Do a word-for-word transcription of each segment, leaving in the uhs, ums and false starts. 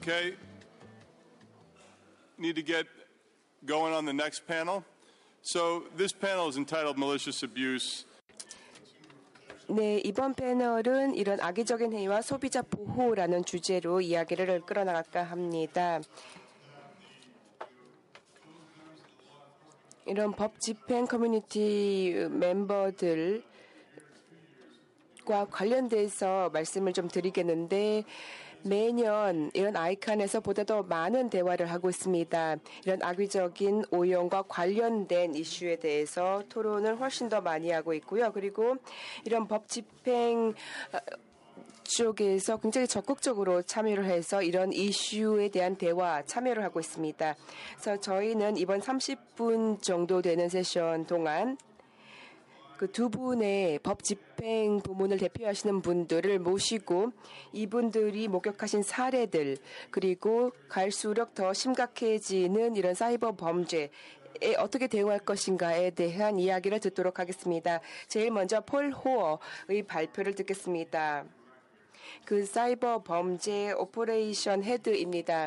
Okay. Need to get going on the next panel. So this panel is entitled Malicious Abuse. 네, 이번 패널은 이런 악의적인 행위와 소비자 보호라는 주제로 이야기를 끌어나갈까 합니다. 이런 법 집행 커뮤니티 멤버들과 관련돼서 말씀을 좀 드리겠는데 매년 이런 아이칸에서 보다 더 많은 대화를 하고 있습니다. 이런 악의적인 오용과 관련된 이슈에 대해서 토론을 훨씬 더 많이 하고 있고요. 그리고 이런 법 집행 쪽에서 굉장히 적극적으로 참여를 해서 이런 이슈에 대한 대화 참여를 하고 있습니다. 그래서 저희는 이번 삼십 분 정도 되는 세션 동안 그 두 분의 법 집행 부문을 대표하시는 분들을 모시고 이분들이 목격하신 사례들 그리고 갈수록 더 심각해지는 이런 사이버 범죄에 어떻게 대응할 것인가에 대한 이야기를 듣도록 하겠습니다. 제일 먼저 폴 호어의 발표를 듣겠습니다. 그 사이버 범죄 오퍼레이션 헤드입니다.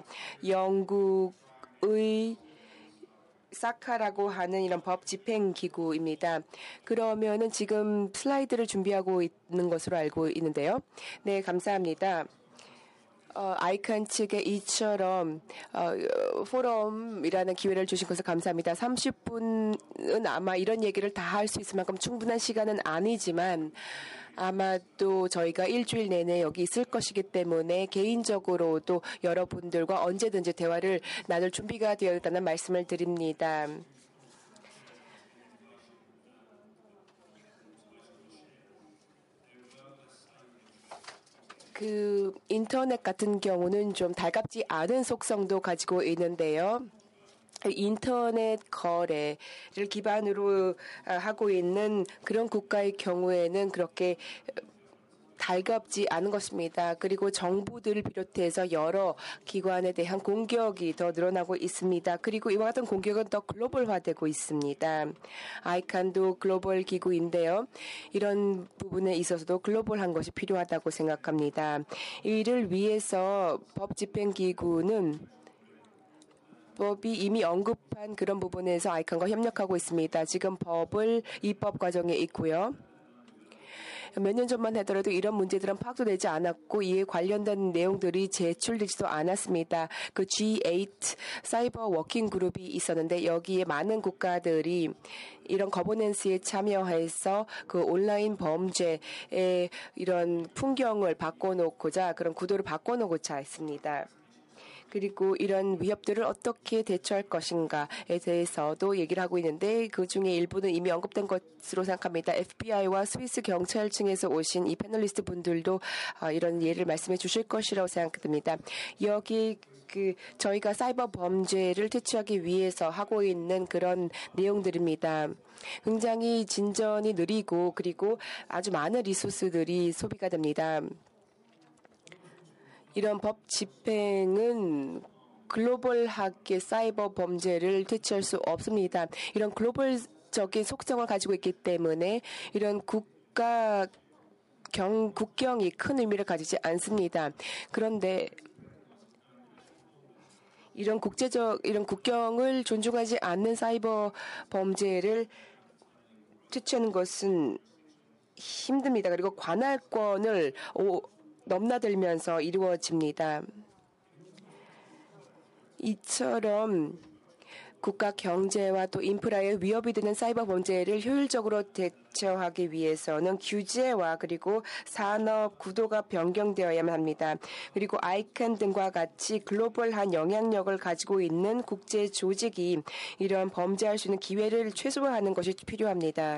영국의 사카라고 하는 이런 법 집행 기구입니다. 그러면은 지금 슬라이드를 준비하고 있는 것으로 알고 있는데요. 네, 감사합니다. 어, 아이칸 측에 이처럼 어, 포럼이라는 기회를 주신 것을 감사합니다. 삼십 분은 아마 이런 얘기를 다 할 수 있을 만큼 충분한 시간은 아니지만 아마도 저희가 일주일 내내 여기 있을 것이기 때문에 개인적으로도 여러분들과 언제든지 대화를 나눌 준비가 되어 있다는 말씀을 드립니다. 그 인터넷 같은 경우는 좀 달갑지 않은 속성도 가지고 있는데요. 인터넷 거래를 기반으로 하고 있는 그런 국가의 경우에는 그렇게 달갑지 않은 것입니다. 그리고 정부들을 비롯해서 여러 기관에 대한 공격이 더 늘어나고 있습니다. 그리고 이와 같은 공격은 더 글로벌화되고 있습니다. 아이칸도 글로벌 기구인데요. 이런 부분에 있어서도 글로벌한 것이 필요하다고 생각합니다. 이를 위해서 법집행기구는 법이 이미 언급한 그런 부분에서 아이칸과 협력하고 있습니다. 지금 법을 입법 과정에 있고요. 몇 년 전만 하더라도 이런 문제들은 파악도 되지 않았고 이에 관련된 내용들이 제출되지도 않았습니다. 그 지 에잇 사이버 워킹 그룹이 있었는데 여기에 많은 국가들이 이런 거버넌스에 참여해서 그 온라인 범죄의 이런 풍경을 바꿔놓고자 그런 구도를 바꿔놓고자 했습니다. 그리고 이런 위협들을 어떻게 대처할 것인가에 대해서도 얘기를 하고 있는데 그중에 일부는 이미 언급된 것으로 생각합니다. 에프비아이와 스위스 경찰청에서 오신 이 패널리스트 분들도 이런 예를 말씀해 주실 것이라고 생각됩니다. 여기 그 저희가 사이버 범죄를 퇴치하기 위해서 하고 있는 그런 내용들입니다. 굉장히 진전이 느리고 그리고 아주 많은 리소스들이 소비가 됩니다. 이런 법 집행은 글로벌하게 사이버 범죄를 퇴치할 수 없습니다. 이런 글로벌적인 속성을 가지고 있기 때문에 이런 국가 경, 국경이 큰 의미를 가지지 않습니다. 그런데 이런 국제적, 이런 국경을 존중하지 않는 사이버 범죄를 퇴치하는 것은 힘듭니다. 그리고 관할권을 오, 넘나들면서 이루어집니다. 이처럼 국가 경제와 또 인프라에 위협이 되는 사이버 범죄를 효율적으로 대처하기 위해서는 규제와 그리고 산업 구도가 변경되어야만 합니다. 그리고 아이칸 등과 같이 글로벌한 영향력을 가지고 있는 국제 조직이 이런 범죄할 수 있는 기회를 최소화하는 것이 필요합니다.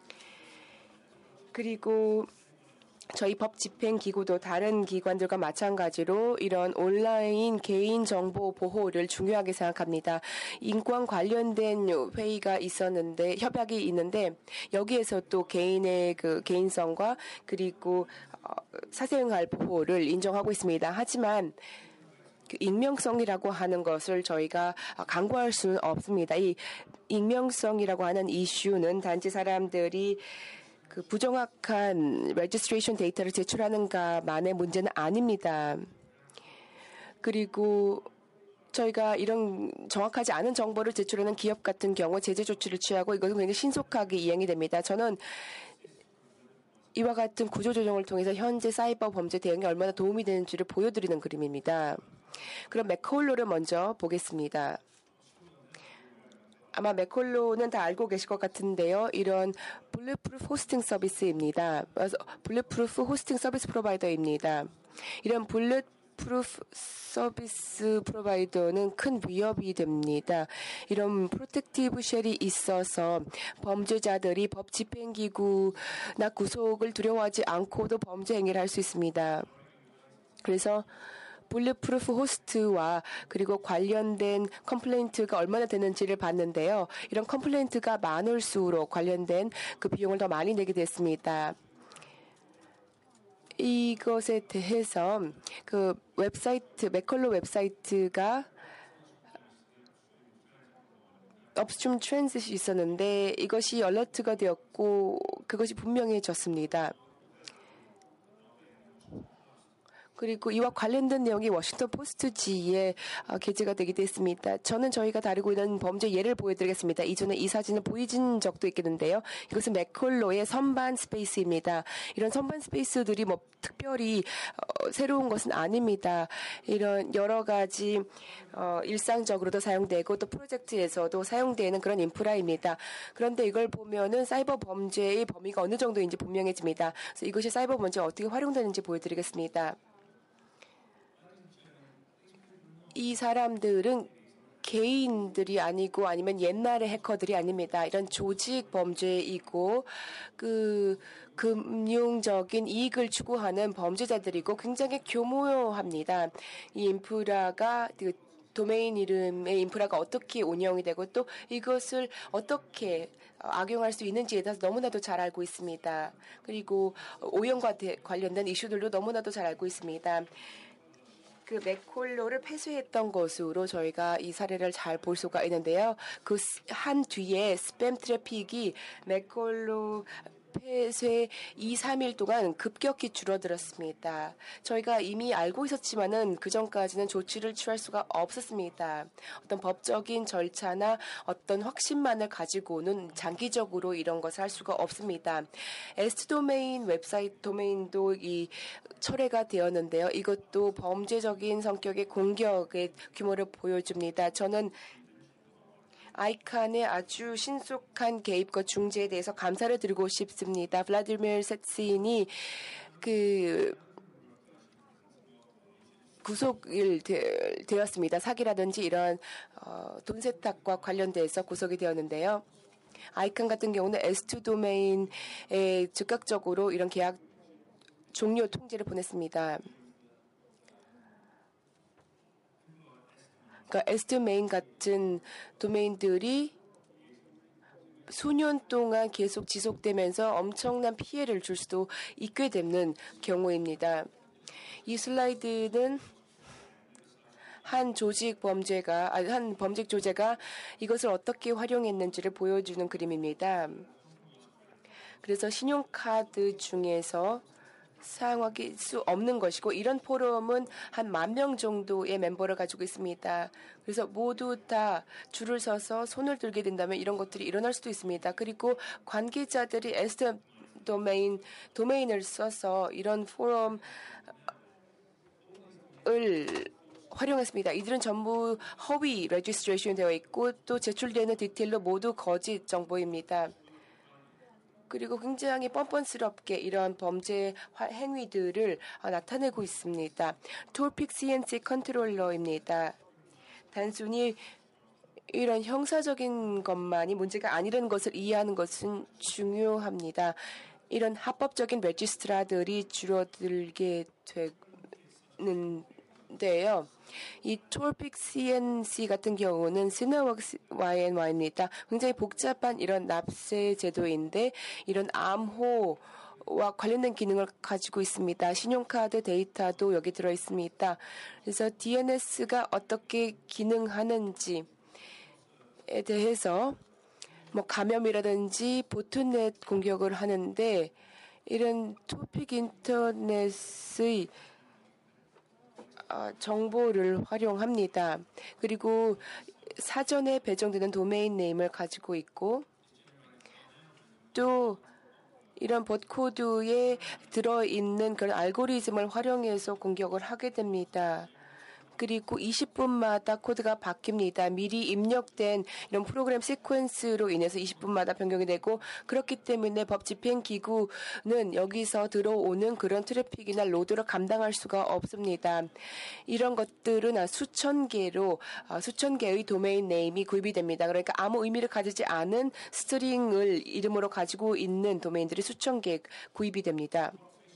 그리고 저희 법 집행 기구도 다른 기관들과 마찬가지로 이런 온라인 개인 정보 보호를 중요하게 생각합니다. 인권 관련된 회의가 있었는데 협약이 있는데 여기에서 또 개인의 그 개인성과 그리고 사생활 보호를 인정하고 있습니다. 하지만 그 익명성이라고 하는 것을 저희가 강구할 수는 없습니다. 이 익명성이라고 하는 이슈는 단지 사람들이 그 부정확한 레지스트레이션 데이터를 제출하는가만의 문제는 아닙니다. 그리고 저희가 이런 정확하지 않은 정보를 제출하는 기업 같은 경우 제재 조치를 취하고 이것은 굉장히 신속하게 이행이 됩니다. 저는 이와 같은 구조조정을 통해서 현재 사이버 범죄 대응에 얼마나 도움이 되는지를 보여드리는 그림입니다. 그럼 맥콜로를 먼저 보겠습니다. 아마 맥콜로는 다 알고 계실 것 같은데요. 이런 블루프루프 호스팅 서비스입니다. 블루프루프 호스팅 서비스 프로바이더입니다. 이런 블루프루프 서비스 프로바이더는 큰 위협이 됩니다. 이런 프로텍티브 쉘이 있어서 범죄자들이 법 집행기구나 구속을 두려워하지 않고도 범죄 행위를 할 수 있습니다. 그래서 블루프루프 호스트와 그리고 관련된 컴플레인트가 얼마나 되는지를 봤는데요. 이런 컴플레인트가 많을수록 관련된 그 비용을 더 많이 내게 됐습니다. 이것에 대해서 그 웹사이트, 맥컬로 웹사이트가 업스트림 트랜짓이 있었는데 이것이 얼러트가 되었고 그것이 분명해졌습니다. 그리고 이와 관련된 내용이 워싱턴 포스트지에 게재가 되기도 했습니다. 저는 저희가 다루고 있는 범죄 예를 보여드리겠습니다. 이전에 이 사진을 보여준 적도 있겠는데요. 이것은 맥콜로의 선반 스페이스입니다. 이런 선반 스페이스들이 뭐 특별히 어, 새로운 것은 아닙니다. 이런 여러 가지 어, 일상적으로도 사용되고 또 프로젝트에서도 사용되는 그런 인프라입니다. 그런데 이걸 보면은 사이버 범죄의 범위가 어느 정도인지 분명해집니다. 그래서 이것이 사이버 범죄가 어떻게 활용되는지 보여드리겠습니다. 이 사람들은 개인들이 아니고 아니면 옛날의 해커들이 아닙니다. 이런 조직 범죄이고 그 금융적인 이익을 추구하는 범죄자들이고 굉장히 교모합니다. 이 인프라가 그 도메인 이름의 인프라가 어떻게 운영이 되고 또 이것을 어떻게 악용할 수 있는지에 대해서 너무나도 잘 알고 있습니다. 그리고 오염과 관련된 이슈들도 너무나도 잘 알고 있습니다. 그 맥콜로를 폐쇄했던 것으로 저희가 이 사례를 잘 볼 수가 있는데요. 그 한 뒤에 스팸 트래픽이 맥콜로 폐쇄 이, 삼 일 동안 급격히 줄어들었습니다. 저희가 이미 알고 있었지만은 그 전까지는 조치를 취할 수가 없었습니다. 어떤 법적인 절차나 어떤 확신만을 가지고는 장기적으로 이런 것을 할 수가 없습니다. 에스트 도메인 웹사이트 도메인도 이 철회가 되었는데요. 이것도 범죄적인 성격의 공격의 규모를 보여줍니다. 저는 아이칸의 아주 신속한 개입과 중재에 대해서 감사를 드리고 싶습니다. 블라디미르 세친이 그 구속이 되었습니다. 사기라든지 이런 어, 돈 세탁과 관련돼서 구속이 되었는데요. 아이칸 같은 경우는 에스투 도메인에 즉각적으로 이런 계약 종료 통지를 보냈습니다. 그러니까 에스트메인 같은 도메인들이 수년 동안 계속 지속되면서 엄청난 피해를 줄 수도 있게 되는 경우입니다. 이 슬라이드는 한 조직 범죄가, 아니, 한 범죄 조제가 이것을 어떻게 활용했는지를 보여주는 그림입니다. 그래서 신용카드 중에서 사용할 수 없는 것이고 이런 포럼은 한 만 명 정도의 멤버를 가지고 있습니다. 그래서 모두 다 줄을 서서 손을 들게 된다면 이런 것들이 일어날 수도 있습니다. 그리고 관계자들이 에스트 도메인, 도메인을 써서 이런 포럼을 활용했습니다. 이들은 전부 허위 레지스트레이션 되어 있고 또 제출되는 디테일로 모두 거짓 정보입니다. 그리고 굉장히 뻔뻔스럽게 이런 범죄 행위들을 나타내고 있습니다. 톨픽 씨엔씨 컨트롤러입니다. 단순히 이런 형사적인 것만이 문제가 아니라는 것을 이해하는 것은 중요합니다. 이런 합법적인 레지스트라들이 줄어들게 되는데요. 이 톨픽 씨엔씨 같은 경우는 시나웍스 와이엔와이입니다. 굉장히 복잡한 이런 납세 제도인데 이런 암호와 관련된 기능을 가지고 있습니다. 신용카드 데이터도 여기 들어 있습니다. 그래서 디엔에스가 어떻게 기능하는지에 대해서 뭐 감염이라든지 보트넷 공격을 하는데 이런 토픽 인터넷의 어, 정보를 활용합니다. 그리고 사전에 배정되는 도메인 네임을 가지고 있고 또 이런 봇코드에 들어있는 그런 알고리즘을 활용해서 공격을 하게 됩니다. 그리고 이십 분마다 코드가 바뀝니다. 미리 입력된 이런 프로그램 시퀀스로 인해서 이십 분마다 변경이 되고 그렇기 때문에 법 집행 기구는 여기서 들어오는 그런 트래픽이나 로드를 감당할 수가 없습니다. 이런 것들은 수천 개로 수천 개의 도메인 네임이 구입이 됩니다. 그러니까 아무 의미를 가지지 않은 스트링을 이름으로 가지고 있는 도메인들이 수천 개 구입이 됩니다.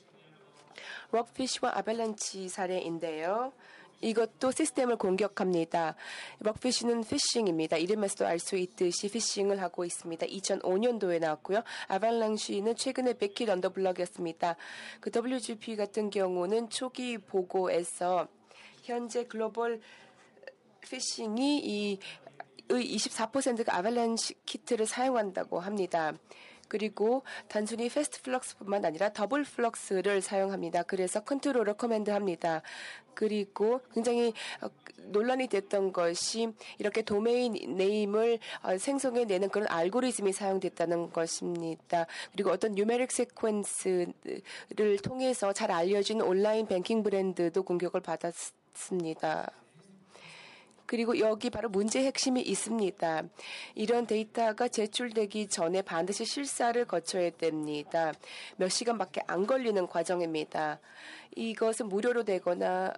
럭피쉬와 아발란치 사례인데요. 이것도 시스템을 공격합니다. 럭피쉬는 피싱입니다. 이름에서도 알 수 있듯이 피싱을 하고 있습니다. 이천오 년도에 나왔고요. 아발란쉬는 최근에 백킷 언더블럭이었습니다. 그 더블유지피 같은 경우는 초기 보고에서 현재 글로벌 피싱이 이 이십사 퍼센트가 아발란쉬 키트를 사용한다고 합니다. 그리고 단순히 패스트 플럭스뿐만 아니라 더블 플럭스를 사용합니다. 그래서 컨트롤을 커맨드합니다. 그리고 굉장히 논란이 됐던 것이 이렇게 도메인 네임을 생성해내는 그런 알고리즘이 사용됐다는 것입니다. 그리고 어떤 뉴메릭 세퀀스를 통해서 잘 알려진 온라인 뱅킹 브랜드도 공격을 받았습니다. 그리고 여기 바로 문제의 핵심이 있습니다. 이런 데이터가 제출되기 전에 반드시 실사를 거쳐야 됩니다. 몇 시간밖에 안 걸리는 과정입니다. 이것은 무료로 되거나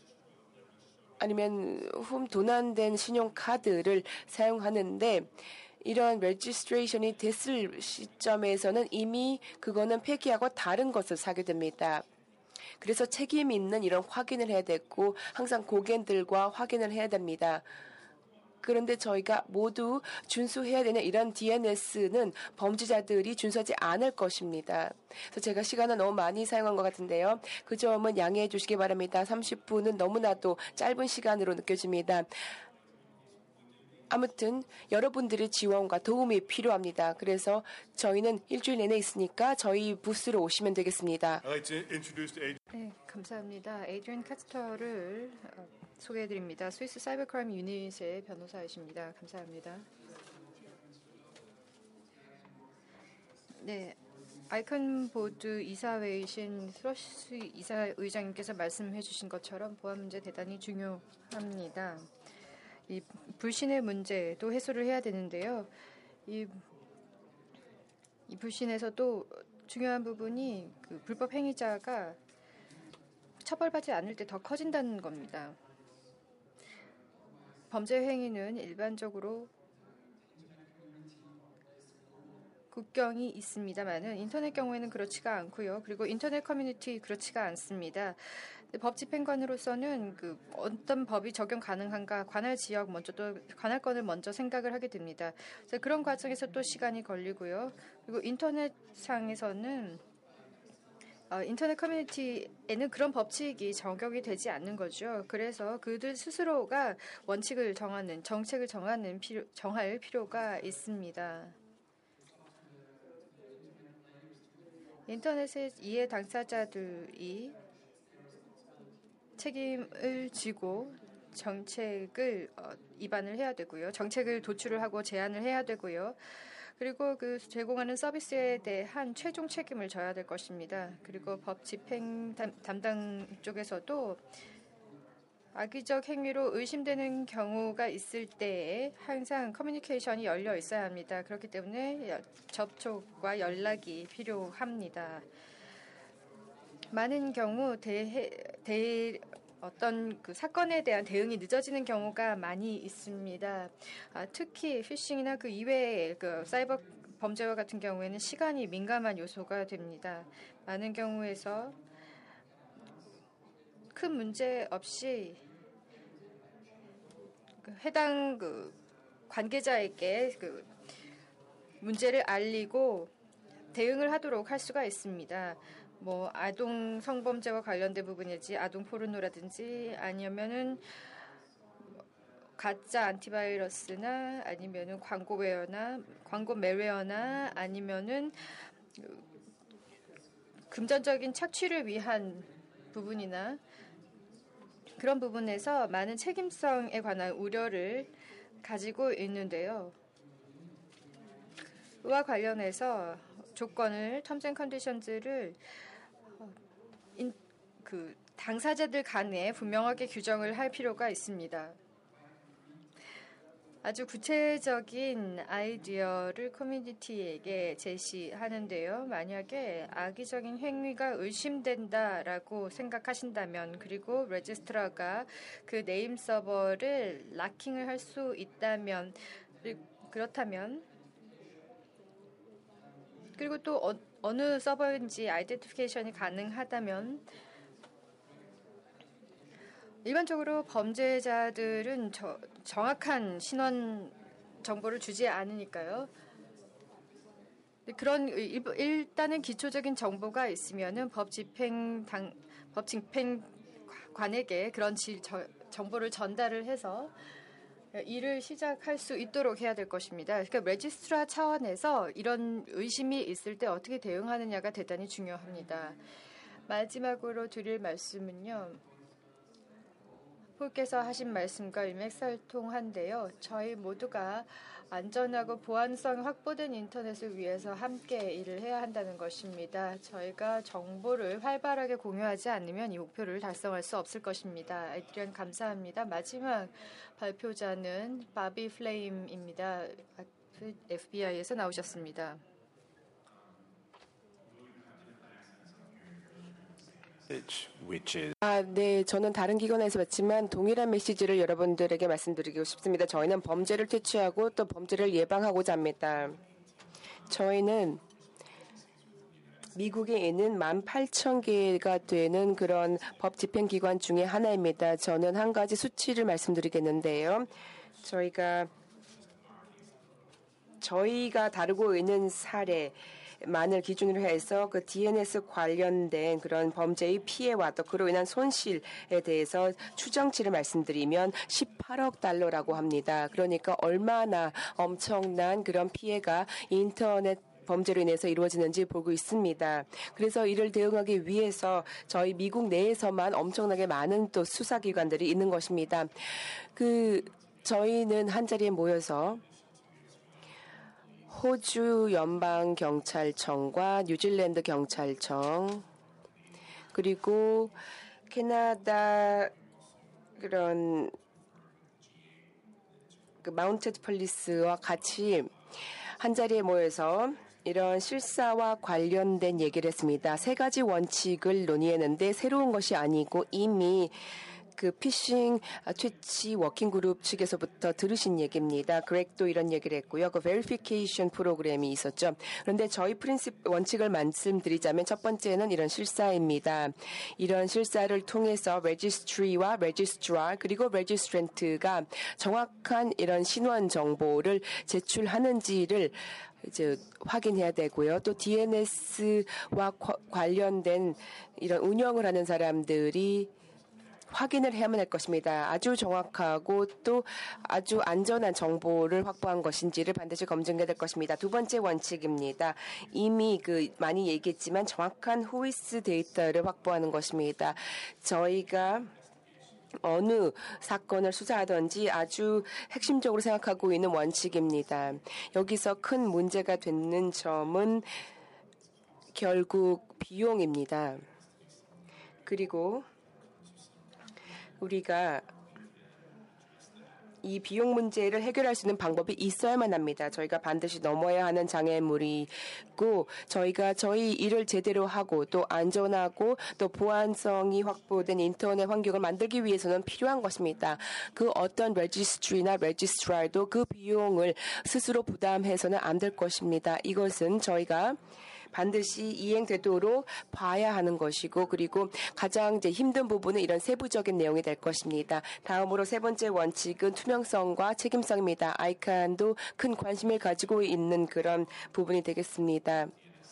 아니면 흠 도난된 신용카드를 사용하는데 이러한 레지스트레이션이 됐을 시점에서는 이미 그거는 폐기하고 다른 것을 사게 됩니다. 그래서 책임 있는 이런 확인을 해야 되고 항상 고객들과 확인을 해야 됩니다. 그런데 저희가 모두 준수해야 되는 이런 디엔에스는 범죄자들이 준수하지 않을 것입니다. 그래서 제가 시간을 너무 많이 사용한 것 같은데요. 그 점은 양해해 주시기 바랍니다. 삼십 분은 너무나도 짧은 시간으로 느껴집니다. 아무튼 여러분들의 지원과 도움이 필요합니다. 그래서 저희는 일주일 내내 있으니까 저희 부스로 오시면 되겠습니다. I'd like to introduce Adrian. 네, 감사합니다. 에이드리언 캐스터를 어, 소개해드립니다. 스위스 사이버 크라임 유닛의 변호사이십니다. 감사합니다. 네, 아이콘 보드 이사회이신 스러시 이사의장님께서 말씀해주신 것처럼 보안 문제 대단히 중요합니다. 이 불신의 문제도 해소를 해야 되는데요. 이, 이 불신에서도 중요한 부분이 그 불법 행위자가 처벌받지 않을 때 더 커진다는 겁니다. 범죄 행위는 일반적으로 국경이 있습니다만은 인터넷 경우에는 그렇지가 않고요. 그리고 인터넷 커뮤니티 그렇지가 않습니다. 법 집행관으로서는 그 어떤 법이 적용 가능한가 관할 지역 먼저 또 관할권을 먼저 생각을 하게 됩니다. 그래서 그런 과정에서 또 시간이 걸리고요. 그리고 인터넷상에서는 어, 인터넷 커뮤니티에는 그런 법칙이 적용이 되지 않는 거죠. 그래서 그들 스스로가 원칙을 정하는 정책을 정하는 필요, 정할 필요가 있습니다. 인터넷의 이해 당사자들이 책임을 지고 정책을 어, 입안을 해야 되고요. 정책을 도출을 하고 제안을 해야 되고요. 그리고 그 제공하는 서비스에 대한 최종 책임을 져야 될 것입니다. 그리고 법 집행 담당 쪽에서도 악의적 행위로 의심되는 경우가 있을 때에 항상 커뮤니케이션이 열려 있어야 합니다. 그렇기 때문에 접촉과 연락이 필요합니다. 많은 경우 대해, 대, 어떤 그 사건에 대한 대응이 늦어지는 경우가 많이 있습니다. 아, 특히 피싱이나 그 이외의 그 사이버 범죄와 같은 경우에는 시간이 민감한 요소가 됩니다. 많은 경우에서 큰 문제 없이 그 해당 그 관계자에게 그 문제를 알리고 대응을 하도록 할 수가 있습니다. 뭐 아동 성범죄와 관련된 부분이지 아동 포르노라든지 아니면은 가짜 안티바이러스나 아니면은 광고웨어나 광고 멜웨어나 아니면은 금전적인 착취를 위한 부분이나 그런 부분에서 많은 책임성에 관한 우려를 가지고 있는데요. 이와 관련해서 조건을, terms and conditions를 인, 그 당사자들 간에 분명하게 규정을 할 필요가 있습니다. 아주 구체적인 아이디어를 커뮤니티에게 제시하는데요. 만약에 악의적인 행위가 의심된다라고 생각하신다면, 그리고 레지스트라가 그 네임 서버를 락킹을 할 수 있다면, 그렇다면, 그리고 또 어, 어느 서버인지 아이덴티피케이션이 가능하다면, 일반적으로 범죄자들은 저, 정확한 신원 정보를 주지 않으니까요. 그런 일단은 기초적인 정보가 있으면은 법 집행 당, 법 집행관에게 그런 지, 저, 정보를 전달을 해서 일을 시작할 수 있도록 해야 될 것입니다. 그러니까 레지스트라 차원에서 이런 의심이 있을 때 어떻게 대응하느냐가 대단히 중요합니다. 마지막으로 드릴 말씀은요. 폴께서 하신 말씀과 일맥살통한데요. 저희 모두가 안전하고 보안성이 확보된 인터넷을 위해서 함께 일을 해야 한다는 것입니다. 저희가 정보를 활발하게 공유하지 않으면 이 목표를 달성할 수 없을 것입니다. 에드리안 감사합니다. 마지막 발표자는 바비 플레임입니다. 에프비아이에서 나오셨습니다. which is 아, 네. 저는 다른 기관에서 봤지만 동일한 메시지를 여러분들에게 말씀드리고 싶습니다. 저희는 범죄를 퇴치하고 또 범죄를 예방하고자 합니다. 저희는 미국에 있는 만 팔천 개가 되는 그런 법 집행기관 중에 하나입니다. 저는 한 가지 수치를 말씀드리겠는데요. 저희가 저희가 다루고 있는 사례 만을 기준으로 해서 그 디엔에스 관련된 그런 범죄의 피해와 또 그로 인한 손실에 대해서 추정치를 말씀드리면 십팔억 달러라고 합니다. 그러니까 얼마나 엄청난 그런 피해가 인터넷 범죄로 인해서 이루어지는지 보고 있습니다. 그래서 이를 대응하기 위해서 저희 미국 내에서만 엄청나게 많은 또 수사기관들이 있는 것입니다. 그 저희는 한 자리에 모여서 호주 연방경찰청과 뉴질랜드 경찰청 그리고 캐나다 그런 그 마운티드 폴리스와 같이 한 자리에 모여서 이런 실사와 관련된 얘기를 했습니다. 세 가지 원칙을 논의했는데 새로운 것이 아니고 이미 그 피싱 퇴치 워킹그룹 측에서부터 들으신 얘기입니다. 그렉도 이런 얘기를 했고요. 그 베리피케이션 프로그램이 있었죠. 그런데 저희 프린시프 원칙을 말씀드리자면 첫 번째는 이런 실사입니다. 이런 실사를 통해서 레지스트리와 레지스트라 그리고 레지스트랜트가 정확한 이런 신원 정보를 제출하는지를 이제 확인해야 되고요. 또 디엔에스와 관련된 이런 운영을 하는 사람들이 확인을 해야만 할 것입니다. 아주 정확하고 또 아주 안전한 정보를 확보한 것인지를 반드시 검증해야 될 것입니다. 두 번째 원칙입니다. 이미 그 많이 얘기했지만 정확한 호이스 데이터를 확보하는 것입니다. 저희가 어느 사건을 수사하든지 아주 핵심적으로 생각하고 있는 원칙입니다. 여기서 큰 문제가 되는 점은 결국 비용입니다. 그리고 우리가 이 비용 문제를 해결할 수 있는 방법이 있어야만 합니다. 저희가 반드시 넘어야 하는 장애물이고 저희가 저희 일을 제대로 하고 또 안전하고 또 보안성이 확보된 인터넷 환경을 만들기 위해서는 필요한 것입니다. 그 어떤 레지스트리나 레지스트랄도 그 비용을 스스로 부담해서는 안 될 것입니다. 이것은 저희가 반드시 이행되도록 봐야 하는 것이고 그리고 가장 이제 힘든 부분은 이런 세부적인 내용이 될 것입니다. 다음으로 세 번째 원칙은 투명성과 책임성입니다. 아이칸도 큰 관심을 가지고 있는 그런 부분이 되겠습니다.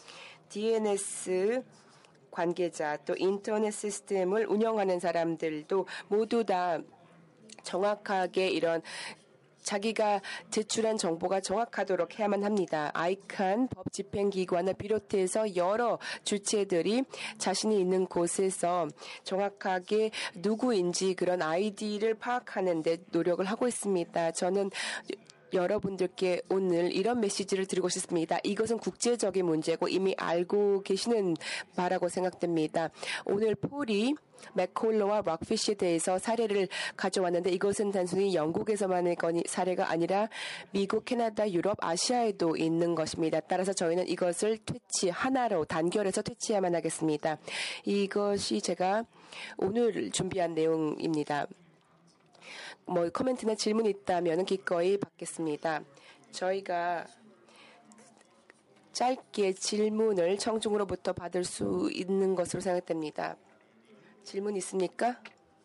디엔에스 관계자 또 인터넷 시스템을 운영하는 사람들도 모두 다 정확하게 이런 자기가 제출한 정보가 정확하도록 해야만 합니다. 아이칸 법 집행기관을 비롯해서 여러 주체들이 자신이 있는 곳에서 정확하게 누구인지 그런 아이디를 파악하는 데 노력을 하고 있습니다. 저는 여러분들께 오늘 이런 메시지를 드리고 싶습니다. 이것은 국제적인 문제고 이미 알고 계시는 바라고 생각됩니다. 오늘 폴이 맥콜로와 락피쉬에 대해서 사례를 가져왔는데 이것은 단순히 영국에서만의 사례가 아니라 미국, 캐나다, 유럽, 아시아에도 있는 것입니다. 따라서 저희는 이것을 퇴치, 하나로 단결해서 퇴치해야만 하겠습니다. 이것이 제가 오늘 준비한 내용입니다. 뭐 코멘트나 질문이 있다면 기꺼이 받겠습니다. 저희가 짧게 질문을 청중으로부터 받을 수 있는 것으로 생각됩니다. 질문 있습니까?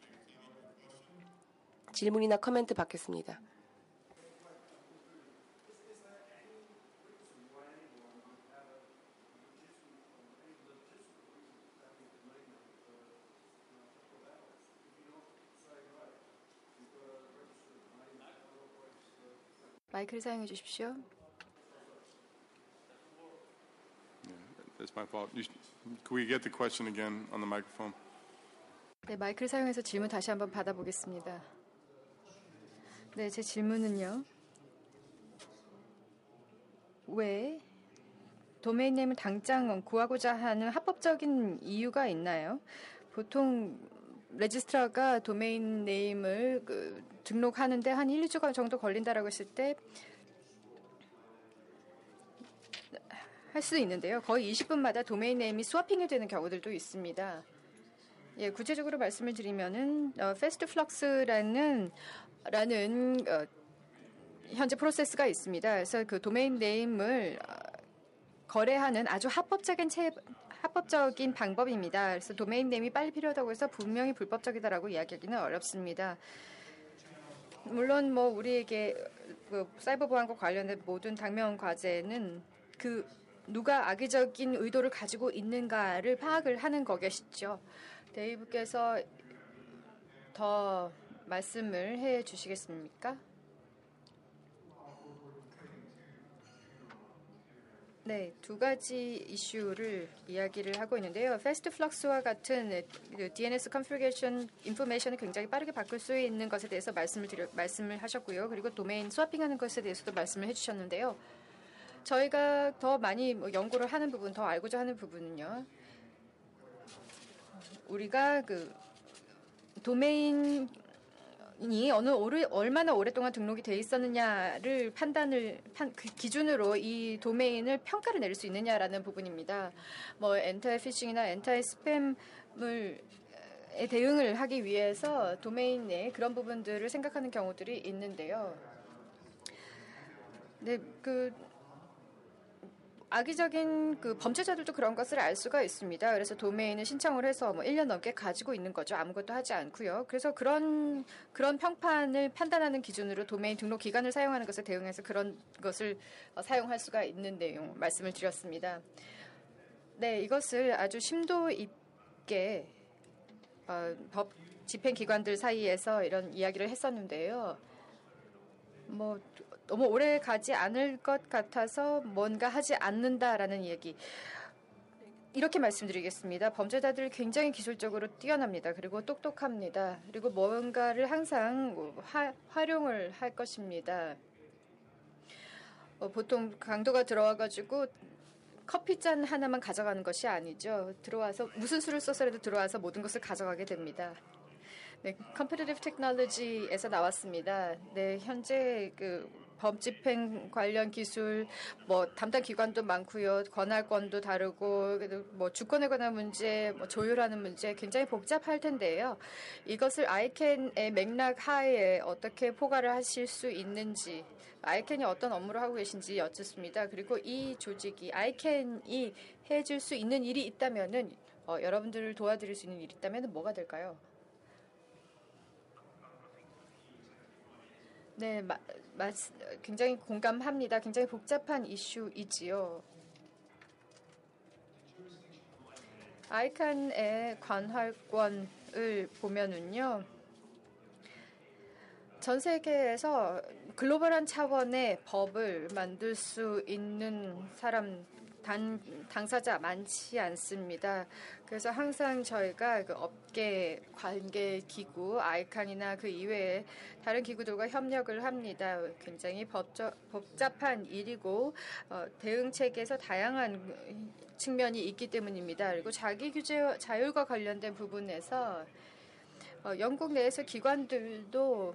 질문이나 코멘트 받겠습니다. 마이크를 사용해 주십시오. That's my fault. You, can we get the question again on the microphone? 네, 마이크를 사용해서 질문 다시 한번 받아보겠습니다. 네, 제 질문은요. 왜 도메인 네임을 당장 구하고자 하는 합법적인 이유가 있나요? 보통 레지스트라가 도메인 네임을 그, 등록하는데 한 일, 이 주 정도 걸린다라고 했을 때 할 수도 있는데요. 거의 이십 분마다 도메인 네임이 스와핑이 되는 경우들도 있습니다. 예, 구체적으로 말씀을 드리면은 어, 패스트플럭스라는 라는 어, 현재 프로세스가 있습니다. 그래서 그 도메인 네임을 어, 거래하는 아주 합법적인 채 합법적인 방법입니다. 그래서 도메인 네임이 빨리 필요하다고 해서 분명히 불법적이다라고 이야기하기는 어렵습니다. 물론 뭐 우리에게 그 사이버 보안과 관련된 모든 당면 과제는 그 누가 악의적인 의도를 가지고 있는가를 파악을 하는 거겠죠. 데이브께서 더 말씀을 해 주시겠습니까? 네, 두 가지 이슈를 이야기를 하고 있는데요. 패스트 플럭스와 같은 디엔에스 컨피그레이션 인포메이션을 굉장히 빠르게 바꿀 수 있는 것에 대해서 말씀을 드려, 말씀을 하셨고요. 그리고 도메인 스와핑하는 것에 대해서도 말씀을 해주셨는데요. 저희가 더 많이 뭐 연구를 하는 부분, 더 알고자 하는 부분은요. 우리가 그 도메인 이 어느 오래, 얼마나 오랫동안 등록이 돼 있었느냐를 판단을 판, 그 기준으로 이 도메인을 평가를 내릴 수 있느냐라는 부분입니다. 뭐 엔타이 피싱이나 엔타이 스팸을 에 대응을 하기 위해서 도메인 내 그런 부분들을 생각하는 경우들이 있는데요. 네, 그 악의적인 그 범죄자들도 그런 것을 알 수가 있습니다. 그래서 도메인을 신청을 해서 뭐 일 년 넘게 가지고 있는 거죠. 아무것도 하지 않고요. 그래서 그런 그런 평판을 판단하는 기준으로 도메인 등록 기간을 사용하는 것에 대응해서 그런 것을 어, 사용할 수가 있는 내용 말씀을 드렸습니다. 네, 이것을 아주 심도 있게 어, 법 집행 기관들 사이에서 이런 이야기를 했었는데요. 뭐 너무 오래 가지 않을 것 같아서 뭔가 하지 않는다라는 얘기. 이렇게 말씀드리겠습니다. 범죄자들 굉장히 기술적으로 뛰어납니다. 그리고 똑똑합니다. 그리고 뭔가를 항상 화, 활용을 할 것입니다. 어, 보통 강도가 들어와가지고 커피잔 하나만 가져가는 것이 아니죠. 들어와서 무슨 수를 써서라도 들어와서 모든 것을 가져가게 됩니다. 네, 컴피티티브 테크놀로지에서 나왔습니다. 네, 현재 그 법집행 관련 기술, 뭐 담당 기관도 많고요, 권할권도 다르고, 뭐 주권에 관한 문제, 뭐 조율하는 문제 굉장히 복잡할 텐데요. 이것을 아이캔의 맥락 하에 어떻게 포괄을 하실 수 있는지, 아이캔이 어떤 업무를 하고 계신지 여쭙습니다. 그리고 이 조직이 아이캔이 해줄 수 있는 일이 있다면은 어, 여러분들을 도와드릴 수 있는 일이 있다면은 뭐가 될까요? 네, 마, 마, 굉장히 공감합니다. 굉장히 복잡한 이슈이지요. 아이칸의 관할권을 보면은요. 전 세계에서 글로벌한 차원의 법을 만들 수 있는 사람 단, 당사자 많지 않습니다. 그래서 항상 저희가 그 업계 관계 기구, 아이칸이나 그 이외에 다른 기구들과 협력을 합니다. 굉장히 법저, 복잡한 일이고 어, 대응 체계에서 다양한 측면이 있기 때문입니다. 그리고 자기 규제 자율과 관련된 부분에서 어, 영국 내에서 기관들도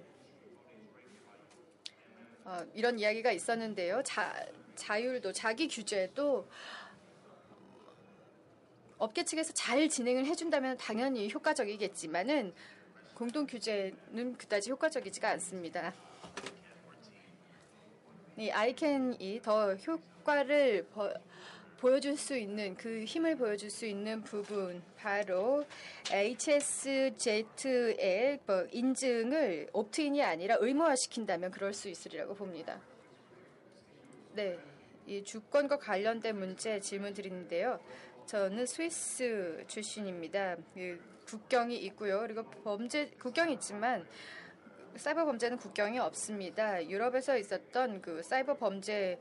어, 이런 이야기가 있었는데요. 자, 자율도 자기 규제도 업계 측에서 잘 진행을 해준다면 당연히 효과적이겠지만은 공동 규제는 그다지 효과적이지가 않습니다. 이 아이캔이 더 효과를 버, 보여줄 수 있는 그 힘을 보여줄 수 있는 부분 바로 에이치에스제이의 뭐 인증을 옵트인이 아니라 의무화시킨다면 그럴 수 있으리라고 봅니다. 네, 이 주권과 관련된 문제 질문 드리는데요. 저는 스위스 출신입니다. 국경이 있고요. 그리고 범죄 국경이 있지만 사이버 범죄는 국경이 없습니다. 유럽에서 있었던 그 사이버 범죄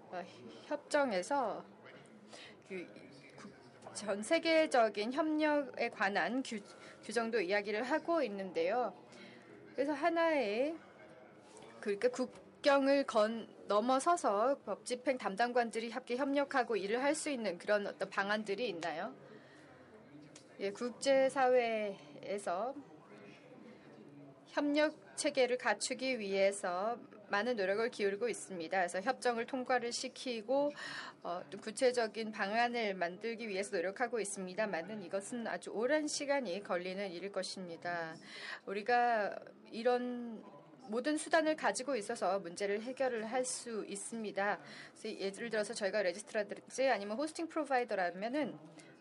협정에서 그 전 세계적인 협력에 관한 규, 규정도 이야기를 하고 있는데요. 그래서 하나의 그러니까 국경을 건 넘어서서 법 집행 담당관들이 함께 협력하고 일을 할 수 있는 그런 어떤 방안들이 있나요? 예, 국제사회에서 협력 체계를 갖추기 위해서 많은 노력을 기울이고 있습니다. 그래서 협정을 통과를 시키고 어, 구체적인 방안을 만들기 위해서 노력하고 있습니다만은 이것은 아주 오랜 시간이 걸리는 일일 것입니다. 우리가 이런 모든 수단을 가지고 있어서 문제를 해결을 할 수 있습니다. 그래서 예를 들어서 저희가 레지스트라든지 아니면 호스팅 프로바이더라면은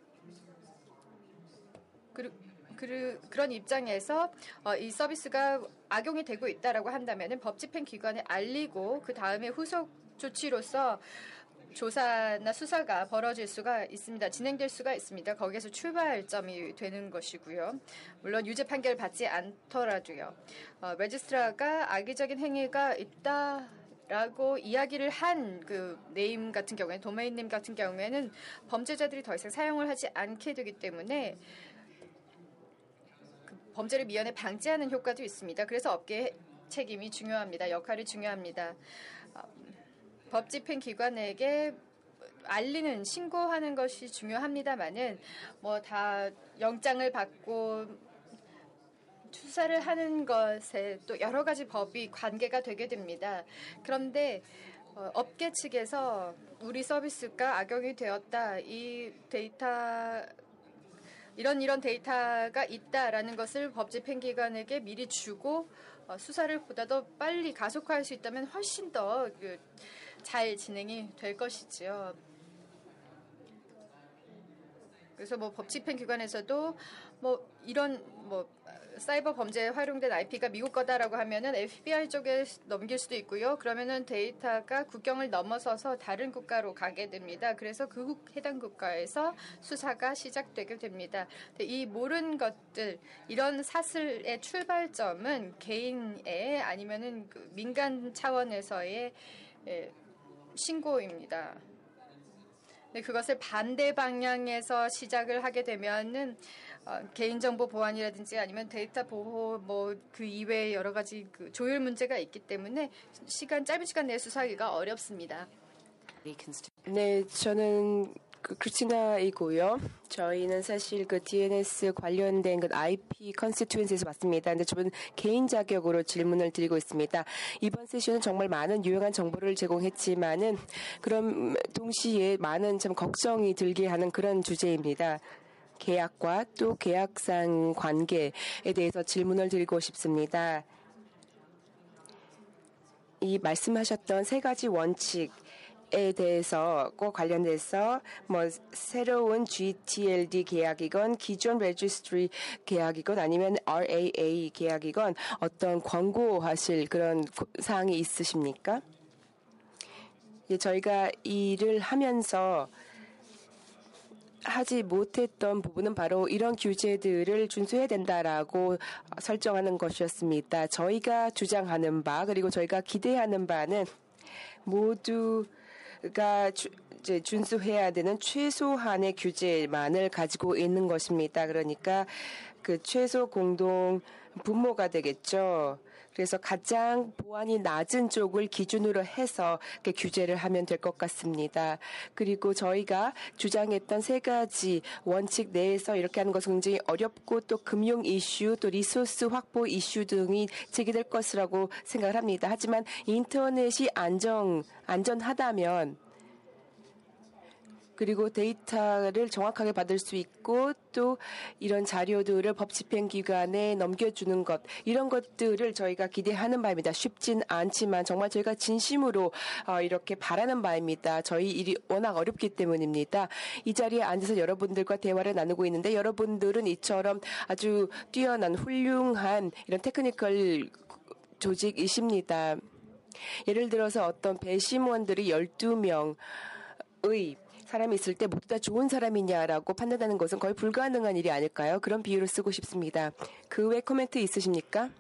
그, 그, 그런 입장에서 어, 이 서비스가 악용이 되고 있다라고 한다면은 법 집행 기관에 알리고 그 다음에 후속 조치로서 조사나 수사가 벌어질 수가 있습니다. 진행될 수가 있습니다. 거기에서 출발점이 되는 것이고요. 물론 유죄 판결을 받지 않더라도요. 어, 레지스트라가 악의적인 행위가 있다. 라고 이야기를 한 그 네임 같은 경우에 도메인 네임 같은 경우에는 범죄자들이 더 이상 사용을 하지 않게 되기 때문에 그 범죄를 미연에 방지하는 효과도 있습니다. 그래서 업계의 책임이 중요합니다. 역할이 중요합니다. 어, 법 집행 기관에게 알리는 신고하는 것이 중요합니다만은 뭐 다 영장을 받고 수사를 하는 것에 또 여러 가지 법이 관계가 되게 됩니다. 그런데 어, 업계 측에서 우리 서비스가 악용이 되었다. 이 데이터 이런 이런 데이터가 있다라는 것을 법 집행 기관에게 미리 주고 어, 수사를 보다 더 빨리 가속화할 수 있다면 훨씬 더 그, 잘 진행이 될 것이지요. 그래서 뭐 법 집행 기관에서도 뭐 이런 뭐 사이버 범죄에 활용된 아이피가 미국 거다라고 하면은 에프비아이 쪽에 넘길 수도 있고요. 그러면은 데이터가 국경을 넘어서서 다른 국가로 가게 됩니다. 그래서 그 해당 국가에서 수사가 시작되게 됩니다. 이 모든 것들 이런 사슬의 출발점은 개인의 아니면은 그 민간 차원에서의 예, 신고입니다. 네, 그것을 반대 방향에서 시작을 하게 되면은 어, 개인정보 보안이라든지 아니면 데이터 보호 뭐 그 이외에 여러 가지 그 조율 문제가 있기 때문에 시간 짧은 시간 내에 수사하기가 어렵습니다. 네, 저는 그 크리스티나이고요. 저희는 사실 그 디엔에스 관련된 그 아이피 컨스티튜언시에서 왔습니다. 근데 저는 개인 자격으로 질문을 드리고 있습니다. 이번 세션은 정말 많은 유용한 정보를 제공했지만은 그럼 동시에 많은 참 걱정이 들게 하는 그런 주제입니다. 계약과 또 계약상 관계에 대해서 질문을 드리고 싶습니다. 이 말씀하셨던 세 가지 원칙에 대해서 꼭 관련돼서 뭐 새로운 지티엘디 계약이건 기존 레지스트리 계약이건 아니면 알에이에이 계약이건 어떤 권고하실 그런 사항이 있으십니까? 예, 저희가 일을 하면서 하지 못했던 부분은 바로 이런 규제들을 준수해야 된다라고 설정하는 것이었습니다. 저희가 주장하는 바 그리고 저희가 기대하는 바는 모두가 주, 이제 준수해야 되는 최소한의 규제만을 가지고 있는 것입니다. 그러니까 그 최소 공동 분모가 되겠죠. 그래서 가장 보안이 낮은 쪽을 기준으로 해서 규제를 하면 될 것 같습니다. 그리고 저희가 주장했던 세 가지 원칙 내에서 이렇게 하는 것은 굉장히 어렵고 또 금융 이슈 또 리소스 확보 이슈 등이 제기될 것이라고 생각을 합니다. 하지만 인터넷이 안정, 안전하다면 그리고 데이터를 정확하게 받을 수 있고 또 이런 자료들을 법 집행기관에 넘겨주는 것 이런 것들을 저희가 기대하는 바입니다. 쉽진 않지만 정말 저희가 진심으로 이렇게 바라는 바입니다. 저희 일이 워낙 어렵기 때문입니다. 이 자리에 앉아서 여러분들과 대화를 나누고 있는데 여러분들은 이처럼 아주 뛰어난 훌륭한 이런 테크니컬 조직이십니다. 예를 들어서 어떤 배심원들이 열두 명의 사람이 있을 때 모두 다 좋은 사람이냐라고 판단하는 것은 거의 불가능한 일이 아닐까요? 그런 비유를 쓰고 싶습니다. 그 외 코멘트 있으십니까?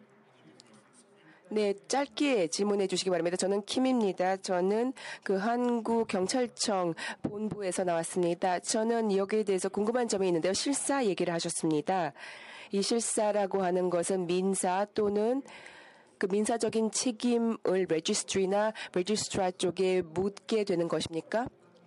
네, 짧게 질문해 주시기 바랍니다. 저는 킴입니다. 저는 그 한국경찰청 본부에서 나왔습니다. 저는 여기에 대해서 궁금한 점이 있는데요. 실사 얘기를 하셨습니다. 이 실사라고 하는 것은 민사 또는 그 민사적인 책임을 레지스트리나 레지스트라 쪽에 묻게 되는 것입니까?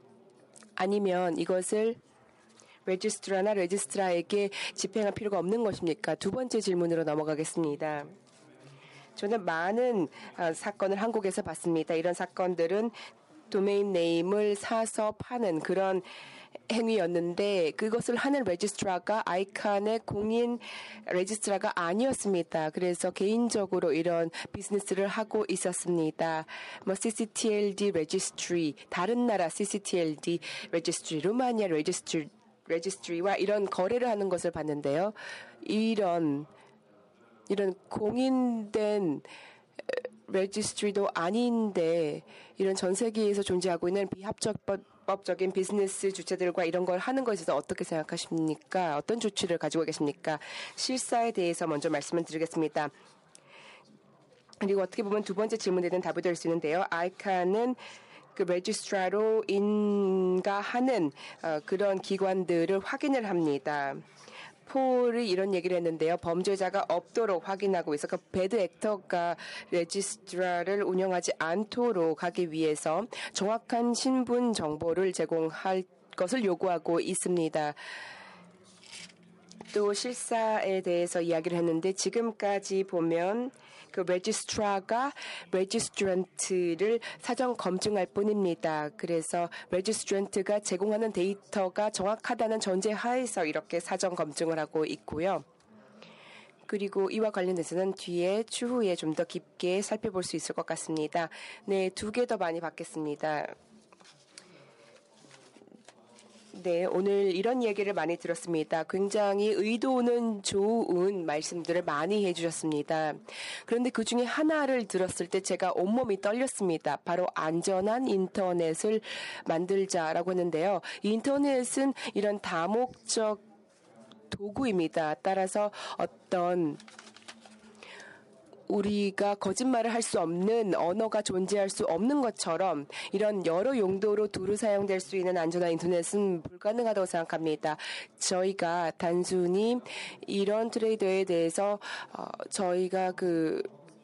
아니면 이것을 레지스트라나 레지스트라에게 집행할 필요가 없는 것입니까? 두 번째 질문으로 넘어가겠습니다. 저는 많은 사건을 한국에서 봤습니다. 이런 사건들은 도메인 네임을 사서 파는 그런 행위였는데 그것을 하는 레지스트라가 아이칸의 공인 레지스트라가 아니었습니다. 그래서 개인적으로 이런 비즈니스를 하고 있었습니다. 뭐 씨씨티엘디 레지스트리, 다른 나라 씨씨티엘디 레지스트리, 루마니아 레지스트리, 레지스트리와 이런 거래를 하는 것을 봤는데요. 이런 이런 공인된 레지스트리도 아닌데 이런 전 세계에서 존재하고 있는 비합법적인 비즈니스 주체들과 이런 걸 하는 것에 대해서 어떻게 생각하십니까? 어떤 조치를 가지고 계십니까? 실사에 대해서 먼저 말씀을 드리겠습니다. 그리고 어떻게 보면 두 번째 질문에 대한 답이 될 수 있는데요. 아이칸은 그 레지스트라로 인가하는 어, 그런 기관들을 확인을 합니다. 폴이 이런 얘기를 했는데요. 범죄자가 없도록 확인하고 있어. 그 배드 액터가 레지스트라를 운영하지 않도록 하기 위해서 정확한 신분 정보를 제공할 것을 요구하고 있습니다. 또 실사에 대해서 이야기를 했는데 지금까지 보면 그 레지스트라가 레지스트런트를 사전 검증할 뿐입니다. 그래서 레지스트런트가 제공하는 데이터가 정확하다는 전제 하에서 이렇게 사전 검증을 하고 있고요. 그리고 이와 관련해서는 뒤에 추후에 좀 더 깊게 살펴볼 수 있을 것 같습니다. 네, 두 개 더 많이 받겠습니다. 네, 오늘 이런 얘기를 많이 들었습니다. 굉장히 의도는 좋은 말씀들을 많이 해주셨습니다. 그런데 그 중에 하나를 들었을 때 제가 온몸이 떨렸습니다. 바로 안전한 인터넷을 만들자라고 했는데요. 인터넷은 이런 다목적 도구입니다. 따라서 어떤 우리가 거짓말을 할 수 없는 언어가 존재할 수 없는 것처럼 이런 여러 용도로 두루 사용될 수 있는 안전한 인터넷은 불가능하다고 생각합니다. 저희가 단순히 이런 트레이더에 대해서 어, 저희가 그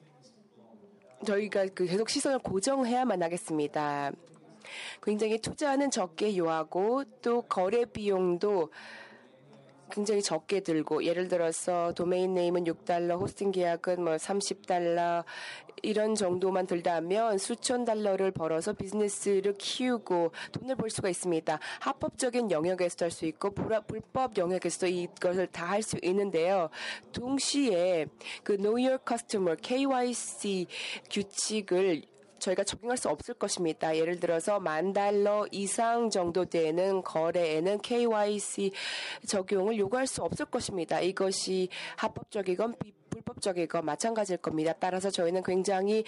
저희가 그 계속 시선을 고정해야만 하겠습니다. 굉장히 투자는 적게 요하고 또 거래 비용도 굉장히 적게 들고 예를 들어서 도메인 네임은 육 달러, 호스팅 계약은 뭐 삼십 달러 이런 정도만 들다면 수천 달러를 벌어서 비즈니스를 키우고 돈을 벌 수가 있습니다. 합법적인 영역에서도 할 수 있고 불법 영역에서도 이것을 다 할 수 있는데요. 동시에 그 Know Your Customer 케이와이씨 규칙을 저희가 적용할 수 없을 것입니다. 예를 들어서 만 달러 이상 정도 되는 거래에는 케이와이씨 적용을 요구할 수 없을 것입니다. 이것이 합법적이건 불법적이건 마찬가지일 겁니다. 따라서 저희는 굉장히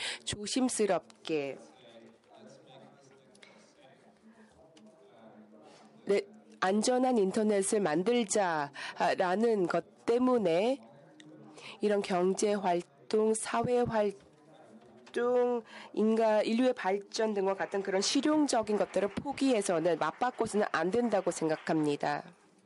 조심스럽게 네, 안전한 인터넷을 만들자라는 것 때문에 이런 경제 활동, 사회 활동, 인간 인류의 발전 등과 같은 그런 실용적인 것들을 포기해서는 맞바꿔서는 안 된다고 생각합니다.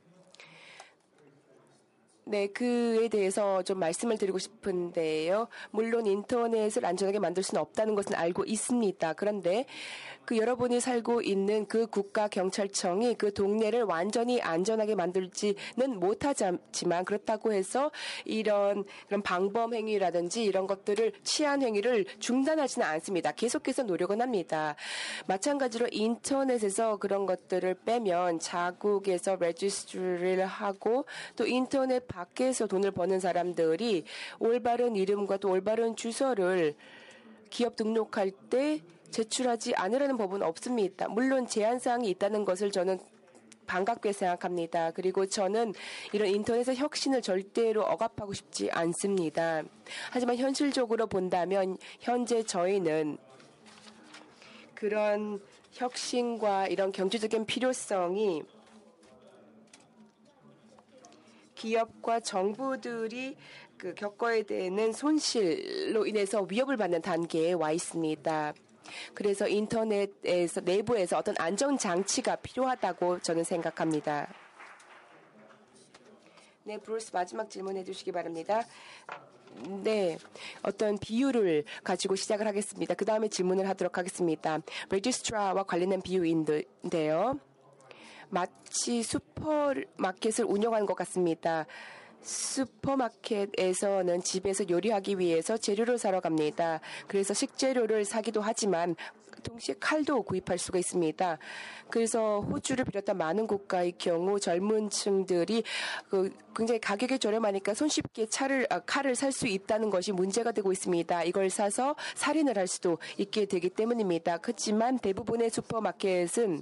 네, 그에 대해서 좀 말씀을 드리고 싶은데요. 물론 인터넷을 안전하게 만들 수는 없다는 것은 알고 있습니다. 그런데 그 여러분이 살고 있는 그 국가 경찰청이 그 동네를 완전히 안전하게 만들지는 못하지만 그렇다고 해서 이런 그런 방범 행위라든지 이런 것들을 치안 행위를 중단하지는 않습니다. 계속해서 노력은 합니다. 마찬가지로 인터넷에서 그런 것들을 빼면 자국에서 레지스트리를 하고 또 인터넷 밖에서 돈을 버는 사람들이 올바른 이름과 또 올바른 주소를 기업 등록할 때 제출하지 않으라는 법은 없습니다. 물론 제한사항이 있다는 것을 저는 반갑게 생각합니다. 그리고 저는 이런 인터넷의 혁신을 절대로 억압하고 싶지 않습니다. 하지만 현실적으로 본다면 현재 저희는 그런 혁신과 이런 경제적인 필요성이 기업과 정부들이 그 겪어야 되는 손실로 인해서 위협을 받는 단계에 와 있습니다. 그래서 인터넷에서 내부에서 어떤 안전 장치가 필요하다고 저는 생각합니다. 네, 브루스 마지막 질문해 주시기 바랍니다. 네, 어떤 비유를 가지고 시작을 하겠습니다. 그 다음에 질문을 하도록 하겠습니다. 레지스트라와 관련된 비유인데요. 마치 슈퍼마켓을 운영하는 것 같습니다. 슈퍼마켓에서는 집에서 요리하기 위해서 재료를 사러 갑니다. 그래서 식재료를 사기도 하지만 동시에 칼도 구입할 수가 있습니다. 그래서 호주를 비롯한 많은 국가의 경우 젊은 층들이 그 굉장히 가격이 저렴하니까 손쉽게 차를, 아, 칼을 살 수 있다는 것이 문제가 되고 있습니다. 이걸 사서 살인을 할 수도 있게 되기 때문입니다. 그렇지만 대부분의 슈퍼마켓은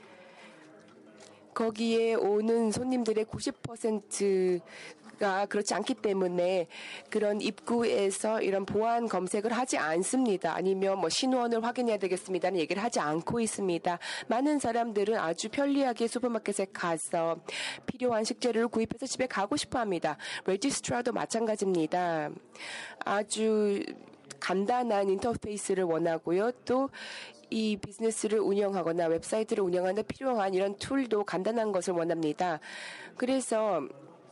거기에 오는 손님들의 구십 퍼센트가 그렇지 않기 때문에 그런 입구에서 이런 보안 검색을 하지 않습니다. 아니면 뭐 신원을 확인해야 되겠습니다는 얘기를 하지 않고 있습니다. 많은 사람들은 아주 편리하게 슈퍼마켓에 가서 필요한 식재료를 구입해서 집에 가고 싶어 합니다. 레지스트라도 마찬가지입니다. 아주 간단한 인터페이스를 원하고요. 또 이 비즈니스를 운영하거나 웹사이트를 운영하는 데 필요한 이런 툴도 간단한 것을 원합니다. 그래서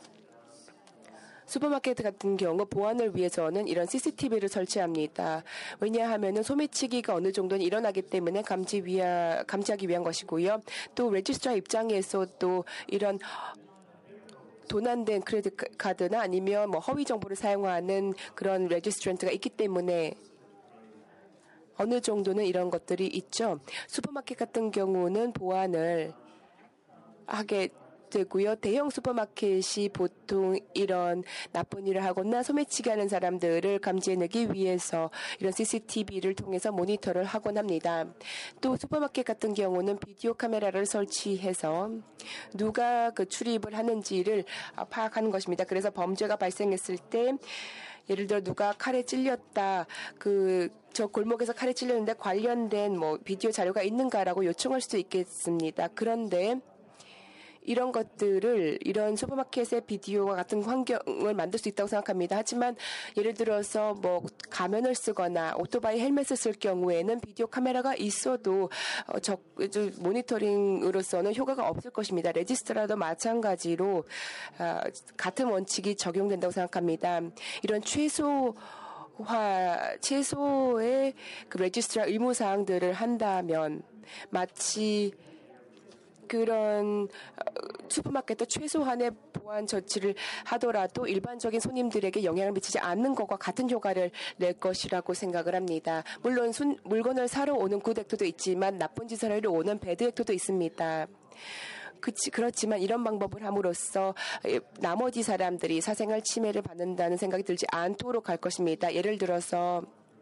슈퍼마켓 같은 경우 보안을 위해서는 이런 씨씨티비를 설치합니다. 왜냐하면 소매치기가 어느 정도는 일어나기 때문에 감지 위하, 감지하기 위한 것이고요. 또 레지스트라 입장에서도 이런 도난된 크레딧 카드나 아니면 뭐 허위 정보를 사용하는 그런 레지스트런트가 있기 때문에 어느 정도는 이런 것들이 있죠. 슈퍼마켓 같은 경우는 보안을 하게 되고요. 대형 슈퍼마켓이 보통 이런 나쁜 일을 하거나 소매치기 하는 사람들을 감지해내기 위해서 이런 씨씨티비를 통해서 모니터를 하곤 합니다. 또 슈퍼마켓 같은 경우는 비디오 카메라를 설치해서 누가 그 출입을 하는지를 파악하는 것입니다. 그래서 범죄가 발생했을 때 예를 들어 누가 칼에 찔렸다, 그 저 골목에서 칼에 찔렸는데 관련된 뭐 비디오 자료가 있는가라고 요청할 수도 있겠습니다. 그런데 이런 것들을 이런 슈퍼마켓의 비디오와 같은 환경을 만들 수 있다고 생각합니다. 하지만 예를 들어서 뭐 가면을 쓰거나 오토바이 헬멧을 쓸 경우에는 비디오 카메라가 있어도 어, 적, 모니터링으로서는 효과가 없을 것입니다. 레지스트라도 마찬가지로 어, 같은 원칙이 적용된다고 생각합니다. 이런 최소 화, 최소의 그 레지스트라 의무사항들을 한다면 마치 그런 슈퍼마켓도 최소한의 보안 조치를 하더라도 일반적인 손님들에게 영향을 미치지 않는 것과 같은 효과를 낼 것이라고 생각을 합니다. 물론 순, 물건을 사러 오는 굿 액터도 있지만 나쁜 짓을 하러 오는 배드 액터도 있습니다. 그치, 그렇지만 이런 방법을 함으로써 나머지 사람들이 사생활 침해를 받는다는 생각이 들지 않도록 할 것입니다. 예를 들어서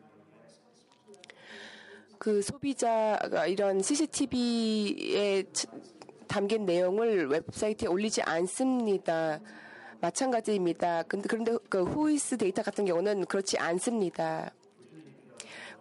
그 소비자가 이런 씨씨티비에 담긴 내용을 웹사이트에 올리지 않습니다. 마찬가지입니다. 근데 그런데 그 후이스 데이터 같은 경우는 그렇지 않습니다.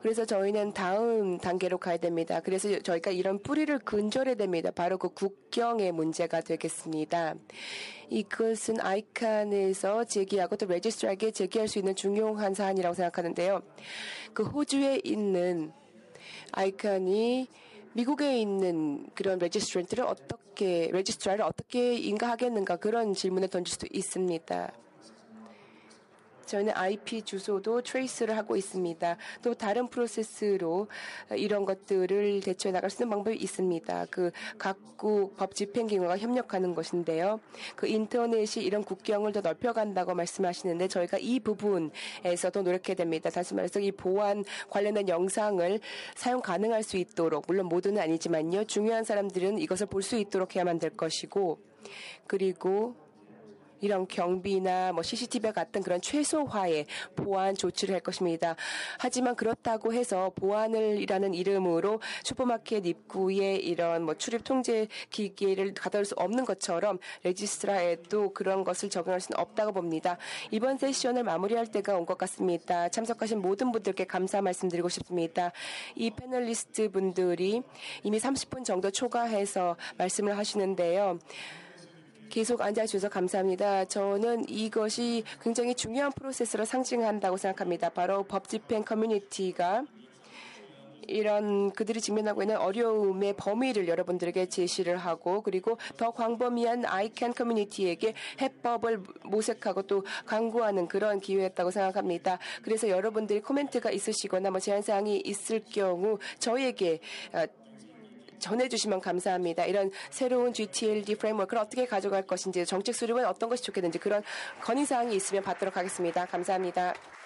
그래서 저희는 다음 단계로 가야 됩니다. 그래서 저희가 이런 뿌리를 근절해야 됩니다. 바로 그 국경의 문제가 되겠습니다. 이것은 아이칸에서 제기하고 또 레지스트라에게 제기할 수 있는 중요한 사안이라고 생각하는데요. 그 호주에 있는 아이칸이 미국에 있는 그런 레지스트런트를 어떻게, 레지스트라를 어떻게 인가하겠는가 그런 질문을 던질 수도 있습니다. 저희는 아이피 주소도 트레이스를 하고 있습니다. 또 다른 프로세스로 이런 것들을 대처해 나갈 수 있는 방법이 있습니다. 그 각국 법 집행기관과 협력하는 것인데요. 그 인터넷이 이런 국경을 더 넓혀간다고 말씀하시는데 저희가 이 부분에서도 노력해야 됩니다. 다시 말해서 이 보안 관련된 영상을 사용 가능할 수 있도록, 물론 모두는 아니지만요. 중요한 사람들은 이것을 볼 수 있도록 해야만 될 것이고, 그리고 이런 경비나 뭐 씨씨티비 같은 그런 최소화의 보안 조치를 할 것입니다. 하지만 그렇다고 해서 보안을이라는 이름으로 슈퍼마켓 입구에 이런 뭐 출입 통제 기계를 가둬둘 수 없는 것처럼 레지스트라에도 그런 것을 적용할 수는 없다고 봅니다. 이번 세션을 마무리할 때가 온 것 같습니다. 참석하신 모든 분들께 감사 말씀드리고 싶습니다. 이 패널리스트 분들이 이미 삼십 분 정도 초과해서 말씀을 하시는데요. 계속 앉아주셔서 감사합니다. 저는 이것이 굉장히 중요한 프로세스로 상징한다고 생각합니다. 바로 법 집행 커뮤니티가 이런 그들이 직면하고 있는 어려움의 범위를 여러분들에게 제시를 하고, 그리고 더 광범위한 아이캔 커뮤니티에게 해법을 모색하고 또 강구하는 그런 기회였다고 생각합니다. 그래서 여러분들이 코멘트가 있으시거나 뭐 제안사항이 있을 경우 저희에게 전해주시면 감사합니다. 이런 새로운 지티엘디 프레임워크를 어떻게 가져갈 것인지, 정책 수립은 어떤 것이 좋겠는지 그런 건의사항이 있으면 받도록 하겠습니다. 감사합니다.